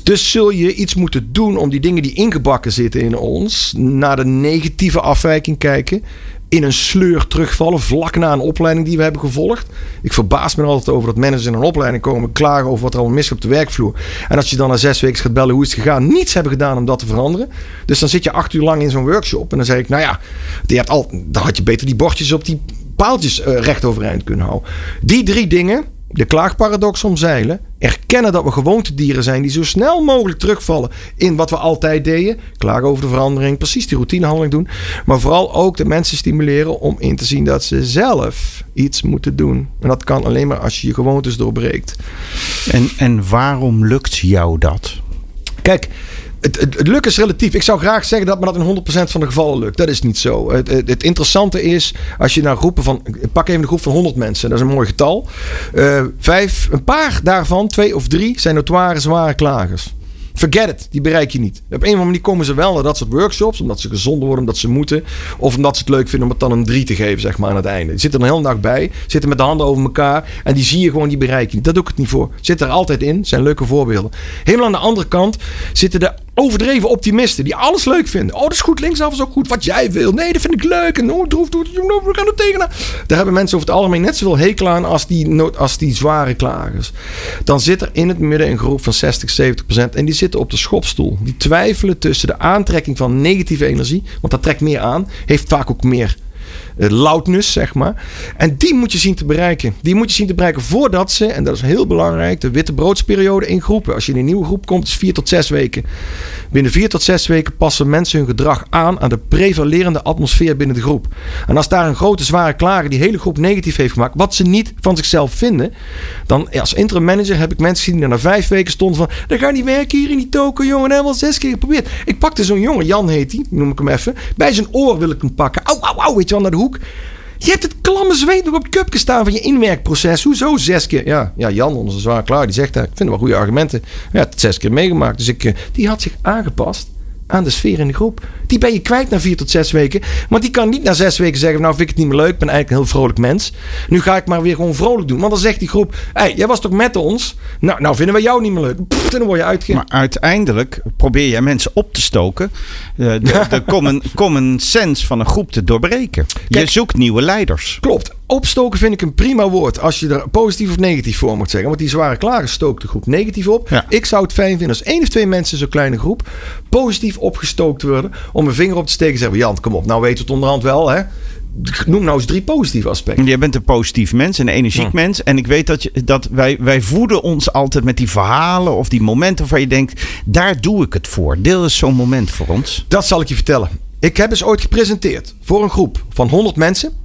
Dus zul je iets moeten doen om die dingen die ingebakken zitten in ons, naar de negatieve afwijking kijken, in een sleur terugvallen, vlak na een opleiding die we hebben gevolgd. Ik verbaas me er altijd over dat managers in een opleiding komen, klagen over wat er al mis op de werkvloer. En als je dan na zes weken gaat bellen hoe is het gegaan, niets hebben gedaan om dat te veranderen. Dus dan zit je acht uur lang in zo'n workshop en dan zeg ik, nou ja, je hebt al, dan had je beter die bordjes op die paaltjes uh, recht overeind kunnen houden. Die drie dingen, de klaagparadox omzeilen, erkennen dat we gewoontedieren zijn die zo snel mogelijk terugvallen in wat we altijd deden, klagen over de verandering, precies die routinehandeling doen, maar vooral ook de mensen stimuleren om in te zien dat ze zelf iets moeten doen. En dat kan alleen maar als je je gewoontes doorbreekt.
En, en waarom lukt jou dat?
Kijk, Het, het, het lukt is relatief. Ik zou graag zeggen dat me dat in honderd procent van de gevallen lukt. Dat is niet zo. Het, het, het interessante is, als je naar groepen van, pak even een groep van honderd mensen. Dat is een mooi getal. Uh, vijf, een paar daarvan, twee of drie, zijn notoire zware klagers. Forget it, die bereik je niet. Op een of andere manier komen ze wel naar dat soort workshops, omdat ze gezonder worden, omdat ze moeten. Of omdat ze het leuk vinden om het dan een drie te geven, zeg maar, aan het einde. Die zitten er een hele dag bij, zitten met de handen over elkaar en die zie je gewoon, die bereik je niet. Dat doe ik het niet voor. Zit er altijd in, zijn leuke voorbeelden. Helemaal aan de andere kant zitten de overdreven optimisten die alles leuk vinden. Oh, dat is goed, linksaf is ook goed. Wat jij wil. Nee, dat vind ik leuk. En oh, droef, doe het. We gaan er tegenaan. Daar hebben mensen over het algemeen net zoveel hekel aan als die, als die zware klagers. Dan zit er in het midden een groep van zestig, zeventig procent. En die zitten op de schopstoel. Die twijfelen tussen de aantrekking van negatieve energie. Want dat trekt meer aan. Heeft vaak ook meer Uh, loudness, zeg maar. En die moet je zien te bereiken. Die moet je zien te bereiken voordat ze, en dat is heel belangrijk, de witte broodsperiode in groepen. Als je in een nieuwe groep komt, is vier tot zes weken. Binnen vier tot zes weken passen mensen hun gedrag aan aan de prevalerende atmosfeer binnen de groep. En als daar een grote zware klager die hele groep negatief heeft gemaakt, wat ze niet van zichzelf vinden, dan ja, als interim manager heb ik mensen gezien die na vijf weken stonden van, dat gaat niet werken hier in die toko, jongen. Dat hebben we al zes keer geprobeerd. Ik pakte zo'n jongen, Jan heet hij, noem ik hem even. Bij zijn oor wil ik hem pakken. Auw, auw, auw, weet je wel, naar de hoek. Je hebt het klamme zweet nog op het cupje staan van je inwerkproces. Hoezo zes keer? Ja, ja Jan, onze zwaar klaar, die zegt dat. Ik vind het wel goede argumenten. Ja, het zes keer meegemaakt. Dus ik, die had zich aangepast aan de sfeer in de groep. Die ben je kwijt na vier tot zes weken. Want die kan niet na zes weken zeggen, nou vind ik het niet meer leuk. Ik ben eigenlijk een heel vrolijk mens. Nu ga ik maar weer gewoon vrolijk doen. Want dan zegt die groep, hé, hey, jij was toch met ons? Nou, nou vinden we jou niet meer leuk. Pff, dan word je uitge...
Maar uiteindelijk probeer jij mensen op te stoken. De, de, de common, common sense van een groep te doorbreken. Je Kijk, zoekt nieuwe leiders.
Klopt. Opstoken vind ik een prima woord. Als je er positief of negatief voor moet zeggen. Want die zware klagers stookt de groep negatief op. Ja. Ik zou het fijn vinden als één of twee mensen in zo'n kleine groep positief opgestookt worden. Om een vinger op te steken en zeggen, Jan, kom op. Nou weet we het onderhand wel, hè. Noem nou eens drie positieve aspecten.
Jij bent een positief mens, een energiek hm. mens. En ik weet dat, je, dat wij, wij voeden ons altijd met die verhalen of die momenten waarvan je denkt, daar doe ik het voor. Deel eens zo'n moment voor ons.
Dat zal ik je vertellen. Ik heb eens ooit gepresenteerd voor een groep van honderd mensen.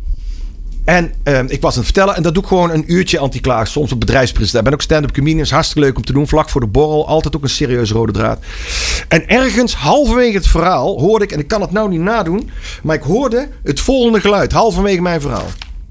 En uh, ik was aan het vertellen en dat doe ik gewoon een uurtje anti-klaag. Soms op bedrijfspresentatie. Ik ben ook stand-up comedian. Is hartstikke leuk om te doen. Vlak voor de borrel. Altijd ook een serieuze rode draad. En ergens halverwege het verhaal hoorde ik, en ik kan het nou niet nadoen, maar ik hoorde het volgende geluid. Halverwege mijn verhaal.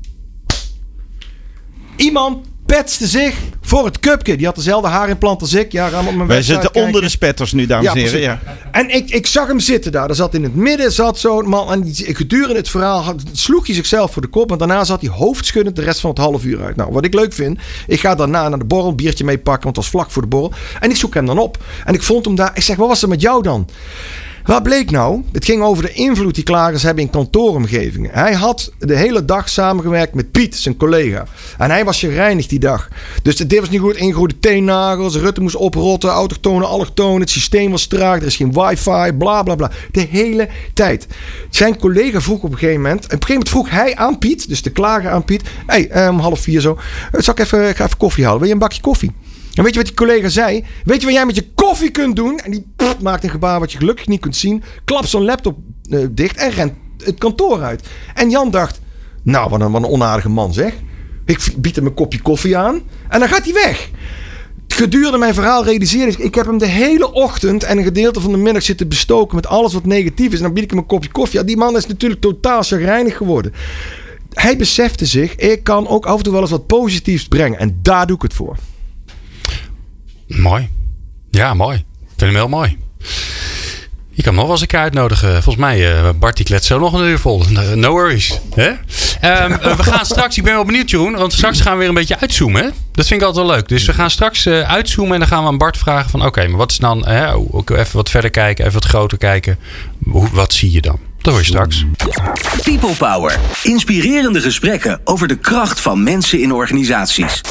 Iemand petste zich voor het cupje. Die had dezelfde haarimplant als ik. Ja, ga op mijn
Wij zitten kijken. Onder de spetters nu, dames en ja, heren. Ja.
En ik, ik zag hem zitten daar. Er zat in het midden zat zo'n man. En die, gedurende het verhaal had, sloeg hij zichzelf voor de kop. En daarna zat hij hoofdschuddend de rest van het half uur uit. Nou, wat ik leuk vind. Ik ga daarna naar de borrel. Biertje meepakken. Want het was vlak voor de borrel. En ik zoek hem dan op. En ik vond hem daar. Ik zeg, wat was er met jou dan? Wat bleek nou? Het ging over de invloed die klagers hebben in kantooromgevingen. Hij had de hele dag samengewerkt met Piet, zijn collega. En hij was gereinigd die dag. Dus dit was niet goed. Ingegroeide teennagels. Rutte moest oprotten. Autochtonen, allochtonen. Het systeem was traag. Er is geen wifi. Bla bla bla. De hele tijd. Zijn collega vroeg op een gegeven moment. Op een gegeven moment vroeg hij aan Piet. Dus de klager aan Piet. Hé, hey, om half vier zo. Zal ik even, ik ga even koffie halen. Wil je een bakje koffie? En weet je wat die collega zei? Weet je wat jij met je koffie kunt doen? En die pff, maakt een gebaar wat je gelukkig niet kunt zien. Klapt zo'n laptop uh, dicht en rent het kantoor uit. En Jan dacht, nou wat een, wat een onaardige man zeg. Ik bied hem een kopje koffie aan en dan gaat hij weg. Gedurende mijn verhaal realiseerde ik, ik heb hem de hele ochtend en een gedeelte van de middag zitten bestoken met alles wat negatief is. En dan bied ik hem een kopje koffie. Ja, die man is natuurlijk totaal chagrijnig geworden. Hij besefte zich, ik kan ook af en toe wel eens wat positiefs brengen. En daar doe ik het voor.
Mooi. Ja, mooi. Ik vind hem heel mooi. Je kan me nog wel eens een keer uitnodigen. Volgens mij, uh, Bart die kletst zo nog een uur vol. No worries. Hè? Um, uh, we gaan straks, ik ben wel benieuwd Jeroen, want straks gaan we weer een beetje uitzoomen. Hè? Dat vind ik altijd wel leuk. Dus we gaan straks uh, uitzoomen en dan gaan we aan Bart vragen van oké, okay, maar wat is dan, uh, even wat verder kijken, even wat groter kijken. Hoe, wat zie je dan? Dat hoor je straks.
People Power. Inspirerende gesprekken over de kracht van mensen in organisaties.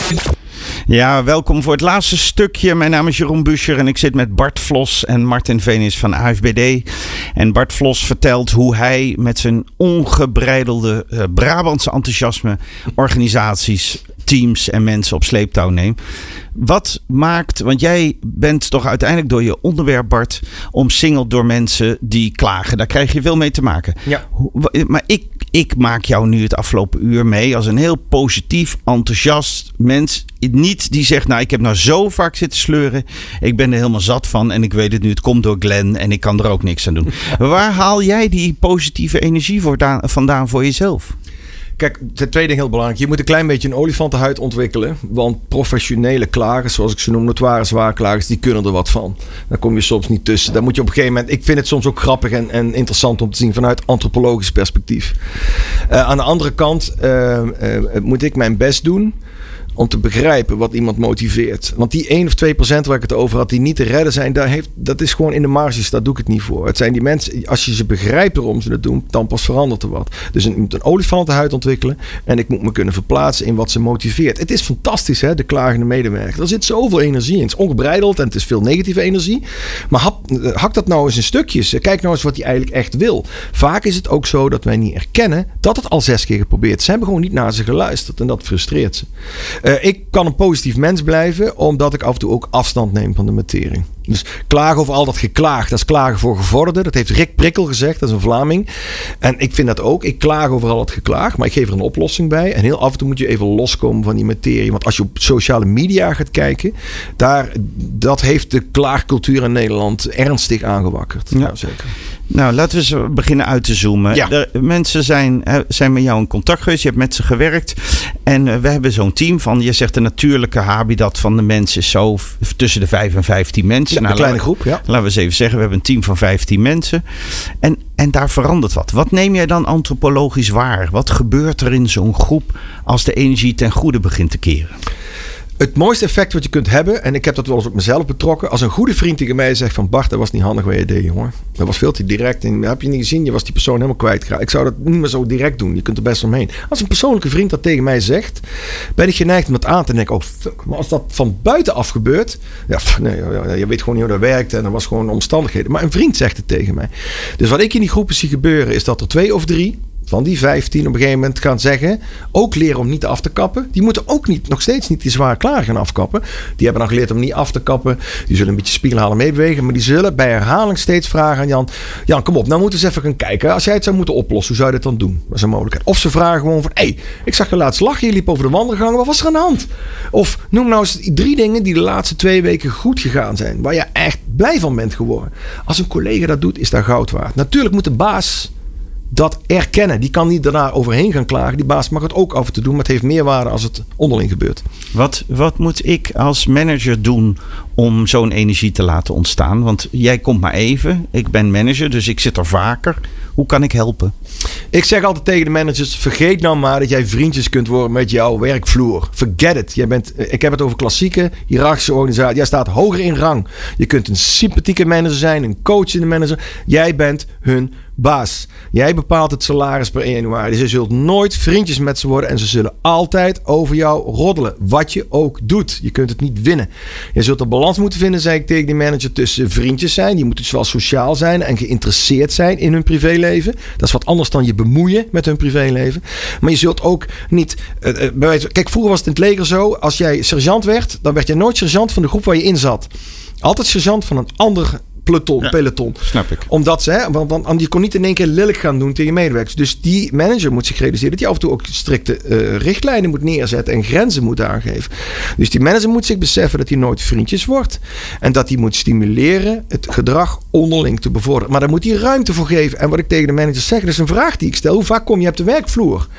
Ja, welkom voor het laatste stukje. Mijn naam is Jeroen Buescher en ik zit met Bart Vlos en Martin Veenis van A F B D. En Bart Vlos vertelt hoe hij met zijn ongebreidelde uh, Brabantse enthousiasme organisaties, teams en mensen op sleeptouw neemt. Wat maakt, want jij bent toch uiteindelijk door je onderwerp, Bart, omsingeld door mensen die klagen. Daar krijg je veel mee te maken.
Ja.
Maar ik, ik maak jou nu het afgelopen uur mee als een heel positief, enthousiast mens. Niet die zegt, nou ik heb nou zo vaak zitten sleuren. Ik ben er helemaal zat van en ik weet het nu. Het komt door Glenn en ik kan er ook niks aan doen. Waar haal jij die positieve energie voor da- vandaan voor jezelf?
Kijk, ten tweede heel belangrijk. Je moet een klein beetje een olifantenhuid ontwikkelen. Want professionele klagers, zoals ik ze noem, notoire zwaarklagers, die kunnen er wat van. Daar kom je soms niet tussen. Daar moet je op een gegeven moment... Ik vind het soms ook grappig en, en interessant om te zien vanuit antropologisch perspectief. Uh, aan de andere kant uh, uh, moet ik mijn best doen om te begrijpen wat iemand motiveert. Want die één of twee procent waar ik het over had, die niet te redden zijn, daar heeft, dat is gewoon in de marges, daar doe ik het niet voor. Het zijn die mensen, als je ze begrijpt waarom ze het doen, dan pas verandert er wat. Dus ik moet een olifantenhuid ontwikkelen en ik moet me kunnen verplaatsen in wat ze motiveert. Het is fantastisch, hè, de klagende medewerker. Er zit zoveel energie in. Het is ongebreideld en het is veel negatieve energie. Maar hap, hak dat nou eens in stukjes. Kijk nou eens wat hij eigenlijk echt wil. Vaak is het ook zo dat wij niet erkennen dat het al zes keer geprobeerd is. Ze hebben gewoon niet naar ze geluisterd en dat frustreert ze. Uh, ik kan een positief mens blijven, omdat ik af en toe ook afstand neem van de materie. Dus klagen over al dat geklaag, dat is klagen voor gevorderden. Dat heeft Rick Prikkel gezegd, dat is een Vlaming. En ik vind dat ook. Ik klaag over al het geklaag, maar ik geef er een oplossing bij. En heel af en toe moet je even loskomen van die materie. Want als je op sociale media gaat kijken, daar, dat heeft de klaagcultuur in Nederland ernstig aangewakkerd.
Ja.
Nou, zeker.
Nou, laten we eens beginnen uit te zoomen.
Ja.
De mensen zijn, zijn met jou in contact geweest. Je hebt met ze gewerkt. En we hebben zo'n team van, je zegt de natuurlijke habitat van de mens is zo tussen de vijf en vijftien mensen.
Ja,
nou,
een kleine
laten,
groep, ja.
Laten we eens even zeggen, we hebben een team van vijftien mensen. En, en daar verandert wat. Wat neem jij dan antropologisch waar? Wat gebeurt er in zo'n groep als de energie ten goede begint te keren?
Het mooiste effect wat je kunt hebben, en ik heb dat wel eens op mezelf betrokken, als een goede vriend tegen mij zegt van Bart, dat was niet handig wat je deed, jongen. Dat was veel te direct. En heb je niet gezien, je was die persoon helemaal kwijtgeraakt. Ik zou dat niet meer zo direct doen. Je kunt er best omheen. Als een persoonlijke vriend dat tegen mij zegt, ben ik geneigd om het aan te denken. Oh fuck, maar als dat van buitenaf gebeurt, ja, pff, nee, ja, je weet gewoon niet hoe dat werkt en dat was gewoon omstandigheden. Maar een vriend zegt het tegen mij. Dus wat ik in die groepen zie gebeuren, is dat er twee of drie van die vijftien op een gegeven moment gaan zeggen, ook leren om niet af te kappen. Die moeten ook niet, nog steeds niet die zwaar klaar gaan afkappen. Die hebben dan geleerd om niet af te kappen. Die zullen een beetje spiegelhalen meebewegen. Maar die zullen bij herhaling steeds vragen aan Jan. Jan, kom op, nou moeten we eens even gaan kijken. Als jij het zou moeten oplossen, hoe zou je dit dan doen? Dat is een mogelijkheid. Of ze vragen gewoon van, hé, hey, ik zag je laatst lachen. Je liep over de wandelgangen. Wat was er aan de hand? Of noem nou eens drie dingen die de laatste twee weken goed gegaan zijn. Waar je echt blij van bent geworden. Als een collega dat doet, is dat goud waard. Natuurlijk moet de baas dat erkennen. Die kan niet daarna overheen gaan klagen. Die baas mag het ook af en toe doen, maar het heeft meer waarde als het onderling gebeurt.
Wat, wat moet ik als manager doen om zo'n energie te laten ontstaan? Want jij komt maar even. Ik ben manager, dus ik zit er vaker. Hoe kan ik helpen?
Ik zeg altijd tegen de managers, vergeet nou maar dat jij vriendjes kunt worden met jouw werkvloer. Forget it. Jij bent, ik heb het over klassieke, hiërarchische organisatie. Jij staat hoger in rang. Je kunt een sympathieke manager zijn, een coachende manager. Jij bent hun baas. Jij bepaalt het salaris per één januari. Dus je zult nooit vriendjes met ze worden en ze zullen altijd over jou roddelen. Wat je ook doet. Je kunt het niet winnen. Je zult een balans moeten vinden, zei ik tegen die manager, tussen vriendjes zijn. Die moeten zowel sociaal zijn en geïnteresseerd zijn in hun privéleven. Dat is wat anders dan je bemoeien met hun privéleven. Maar je zult ook niet... Uh, uh, bij wijze, kijk, vroeger was het in het leger zo. Als jij sergeant werd, dan werd jij nooit sergeant van de groep waar je in zat. Altijd sergeant van een ander peloton.
Ja,
peloton.
Snap ik.
Omdat ze, hè, want, want je kon niet in één keer lelijk gaan doen tegen medewerkers. Dus die manager moet zich realiseren dat hij af en toe ook strikte uh, richtlijnen moet neerzetten en grenzen moet aangeven. Dus die manager moet zich beseffen dat hij nooit vriendjes wordt. En dat hij moet stimuleren het gedrag onderling te bevorderen. Maar daar moet hij ruimte voor geven. En wat ik tegen de manager zeg, dat is een vraag die ik stel. Hoe vaak kom je op de werkvloer?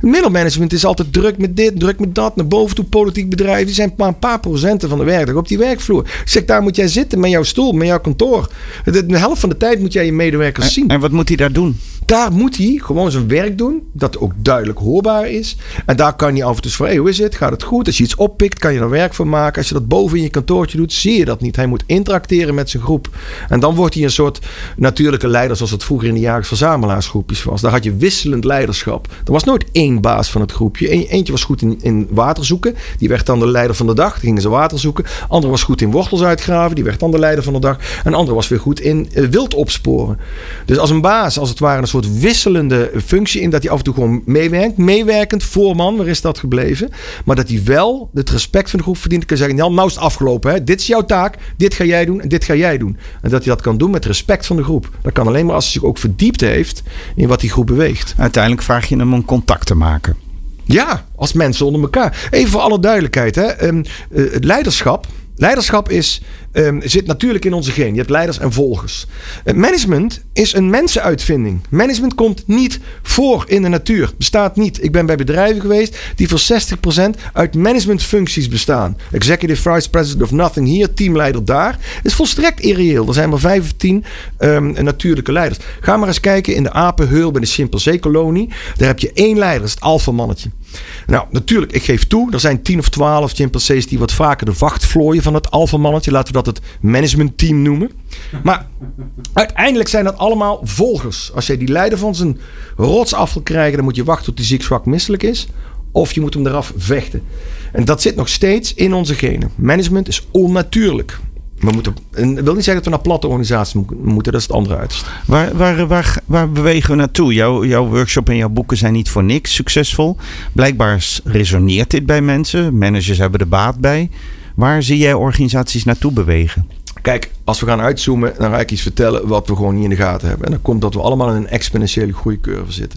Middelmanagement is altijd druk met dit, druk met dat. Naar boven toe, politiek bedrijf. Die zijn maar een paar procenten van de werkdag op die werkvloer. Ik zeg, daar moet jij zitten met jouw stoel, met jouw kantoor. De, de helft van de tijd moet jij je medewerkers
en,
zien.
En wat moet hij daar doen?
Daar moet hij gewoon zijn werk doen. Dat ook duidelijk hoorbaar is. En daar kan hij af en toe van, hey, hoe is het? Gaat het goed? Als je iets oppikt, kan je er werk van maken. Als je dat boven in je kantoortje doet, zie je dat niet. Hij moet interacteren met zijn groep. En dan wordt hij een soort natuurlijke leider, zoals het vroeger in de jagers-verzamelaarsgroepjes was. Daar had je wisselend leiderschap. Er was nooit één baas van het groepje. Eén, eentje was goed in, in water zoeken. Die werd dan de leider van de dag. Dan gingen ze water zoeken. Andere was goed in wortels uitgraven. Die werd dan de leider van de dag. En andere was weer goed in uh, wild opsporen. Dus als een baas, als het ware een soort wisselende functie in dat hij af en toe gewoon meewerkt. Meewerkend, voorman, waar is dat gebleven? Maar dat hij wel het respect van de groep verdient. Kan zeggen, Jan, nou is het afgelopen. Hè? Dit is jouw taak. Dit ga jij doen en dit ga jij doen. En dat hij dat kan doen met respect van de groep. Dat kan alleen maar als hij zich ook verdiept heeft in wat die groep beweegt.
Uiteindelijk vraag je hem om contact te maken.
Ja, als mensen onder elkaar. Even voor alle duidelijkheid. Hè. Um, uh, het leiderschap. Leiderschap is, um, zit natuurlijk in onze genen. Je hebt leiders en volgers. Uh, management is een mensenuitvinding. Management komt niet voor in de natuur. Bestaat niet. Ik ben bij bedrijven geweest die voor zestig procent uit managementfuncties bestaan. Executive Vice President of Nothing hier, teamleider daar. Het is volstrekt irreëel. Er zijn maar vijf of tien um, natuurlijke leiders. Ga maar eens kijken in de apenheul bij de chimpansee-kolonie. Daar heb je één leider, dat is het alfamannetje. Nou, natuurlijk, ik geef toe, er zijn tien of twaalf chimpansees die wat vaker de vacht vlooien van het alfamannetje. Laten we dat het managementteam noemen. Maar uiteindelijk zijn dat allemaal volgers. Als jij die leider van zijn rots af wil krijgen, dan moet je wachten tot hij ziek, zwak, misselijk is. Of je moet hem eraf vechten. En dat zit nog steeds in onze genen. Management is onnatuurlijk. We moeten, en dat wil niet zeggen dat we naar platte organisaties moeten, dat is het andere uiterste.
Waar, waar, waar, waar bewegen we naartoe? Jouw, jouw workshop en jouw boeken zijn niet voor niks succesvol. Blijkbaar resoneert dit bij mensen. Managers hebben er baat bij. Waar zie jij organisaties naartoe bewegen?
Kijk, als we gaan uitzoomen, dan ga ik iets vertellen wat we gewoon niet in de gaten hebben. En dan komt dat we allemaal in een exponentiële groeicurve zitten.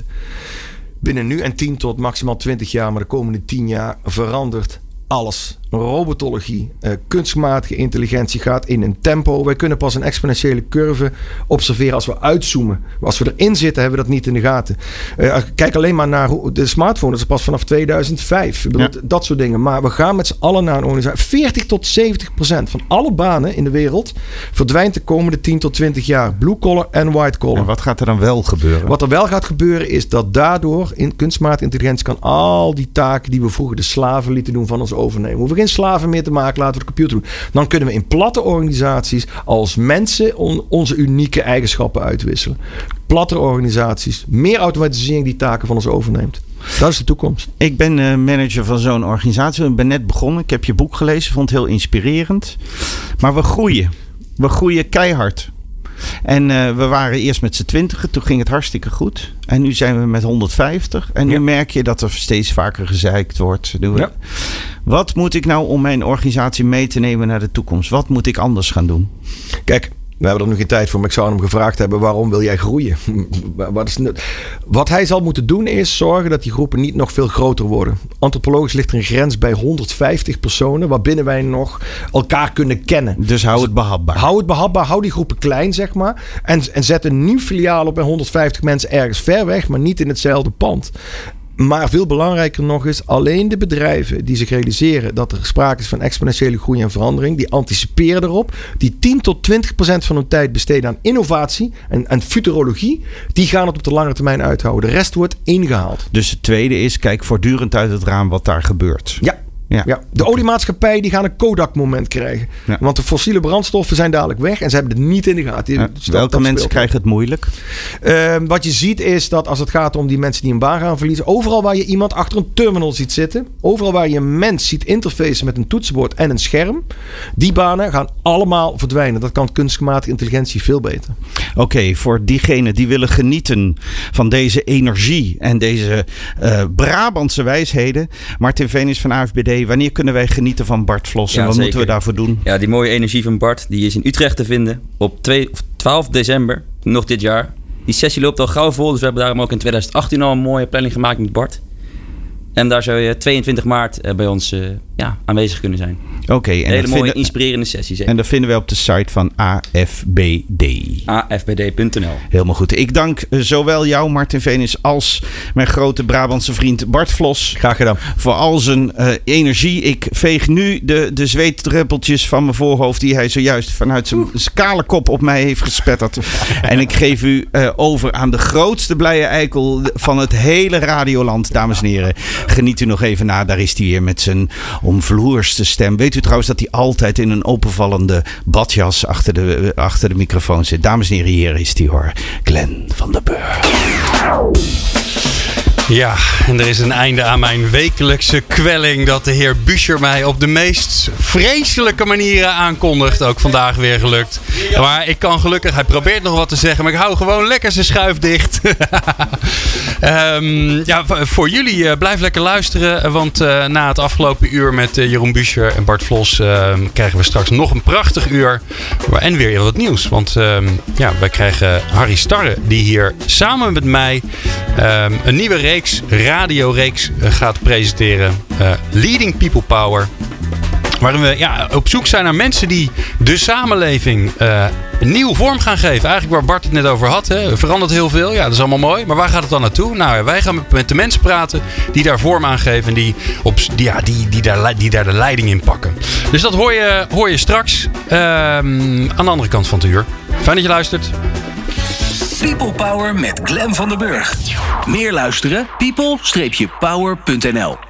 Binnen nu en tien tot maximaal twintig jaar, maar de komende tien jaar verandert alles. Robotologie, uh, kunstmatige intelligentie gaat in een tempo. Wij kunnen pas een exponentiële curve observeren als we uitzoomen. Als we erin zitten, hebben we dat niet in de gaten. Uh, kijk alleen maar naar hoe, de smartphone. Dat is pas vanaf tweeduizend vijf. Ik bedoel, ja. Dat soort dingen. Maar we gaan met z'n allen naar een organisatie. veertig tot zeventig procent van alle banen in de wereld verdwijnt de komende tien tot twintig jaar. Blue collar en white collar.
En wat gaat er dan wel gebeuren?
Wat er wel gaat gebeuren is dat daardoor in kunstmatige intelligentie kan al die taken die we vroeger de slaven lieten doen van ons overnemen. We hoeven geen slaven meer te maken, laten we de computer doen. Dan kunnen we in platte organisaties als mensen on, onze unieke eigenschappen uitwisselen. Platte organisaties, meer automatisering die taken van ons overneemt. Dat is de toekomst.
Ik ben uh, manager van zo'n organisatie. Ik ben net begonnen. Ik heb je boek gelezen. Vond het heel inspirerend. Maar we groeien. We groeien keihard. En uh, we waren eerst met z'n twintigen. Toen ging het hartstikke goed. En nu zijn we met honderdvijftig. En nu ja. merk je dat er steeds vaker gezeikt wordt. Ja. Wat moet ik nou om mijn organisatie mee te nemen naar de toekomst? Wat moet ik anders gaan doen?
Kijk, we hebben er nog geen tijd voor, maar ik zou hem gevraagd hebben: waarom wil jij groeien? Wat, is, wat hij zal moeten doen is zorgen dat die groepen niet nog veel groter worden. Antropologisch ligt er een grens bij honderdvijftig personen, waarbinnen wij nog elkaar kunnen kennen.
Dus hou het behapbaar.
Hou het behapbaar, hou die groepen klein, zeg maar. En, en zet een nieuw filiaal op bij honderdvijftig mensen ergens ver weg, maar niet in hetzelfde pand. Maar veel belangrijker nog is, alleen de bedrijven die zich realiseren dat er sprake is van exponentiële groei en verandering, die anticiperen erop, die tien tot twintig procent van hun tijd besteden aan innovatie en, en futurologie, die gaan het op de lange termijn uithouden. De rest wordt ingehaald.
Dus het tweede is, kijk voortdurend uit het raam wat daar gebeurt.
Ja. Ja. Ja, de okay. oliemaatschappijen die gaan een Kodak-moment krijgen. Ja. Want de fossiele brandstoffen zijn dadelijk weg en ze hebben het niet in de gaten.
Ja,
dat,
welke
dat
mensen krijgen het moeilijk?
Uh, wat je ziet is dat als het gaat om die mensen die een baan gaan verliezen, overal waar je iemand achter een terminal ziet zitten, overal waar je een mens ziet interfacen met een toetsenbord en een scherm, die banen gaan allemaal verdwijnen. Dat kan kunstmatige intelligentie veel beter.
Oké, okay, voor diegenen die willen genieten van deze energie en deze uh, Brabantse wijsheden. Martin Veenis van A F B D. Wanneer kunnen wij genieten van Bart Vlos en ja, wat zeker. moeten we daarvoor doen?
Ja, die mooie energie van Bart, die is in Utrecht te vinden op twee, of twaalf december, nog dit jaar. Die sessie loopt al gauw vol, dus we hebben daarom ook in twintig achttien al een mooie planning gemaakt met Bart. En daar zou je tweeëntwintig maart bij ons uh, ja, aanwezig kunnen zijn.
Oké. Okay,
hele mooie vinden, inspirerende sessies. Hè?
En dat vinden we op de site van A F B D.
A F B D punt n l.
Helemaal goed. Ik dank zowel jou, Martin Venis, als mijn grote Brabantse vriend Bart Vlos.
Graag gedaan.
Voor al zijn uh, energie. Ik veeg nu de, de zweetdruppeltjes van mijn voorhoofd die hij zojuist vanuit zijn kale kop op mij heeft gespetterd. En ik geef u uh, over aan de grootste blije eikel van het hele radioland, dames en heren. Geniet u nog even na. Daar is hij weer met zijn omvloerste stem. Weet u trouwens dat hij altijd in een openvallende badjas achter de, achter de microfoon zit. Dames en heren, hier is hij hoor. Glenn van der Burg.
Ja, en er is een einde aan mijn wekelijkse kwelling dat de heer Buescher mij op de meest vreselijke manieren aankondigt. Ook vandaag weer gelukt. Maar ik kan gelukkig, hij probeert nog wat te zeggen, maar ik hou gewoon lekker zijn schuif dicht. um, ja, voor jullie, uh, blijf lekker luisteren, want uh, na het afgelopen uur met uh, Jeroen Buescher en Bart Vlos uh, krijgen we straks nog een prachtig uur. En weer wat nieuws, want uh, ja, wij krijgen Harry Starre die hier samen met mij uh, een nieuwe reeks radioreeks gaat presenteren. Uh, Leading People Power. Waarin we ja, op zoek zijn naar mensen die de samenleving uh, een nieuwe vorm gaan geven. Eigenlijk waar Bart het net over had. Hè. Er verandert heel veel. Ja, dat is allemaal mooi. Maar waar gaat het dan naartoe? Nou, wij gaan met, met de mensen praten die daar vorm aan geven. En die, op, die, ja, die, die, daar, die daar de leiding in pakken. Dus dat hoor je, hoor je straks uh, aan de andere kant van het uur. Fijn dat je luistert.
People Power met Glenn van der Burg. Meer luisteren? people dash power punt n l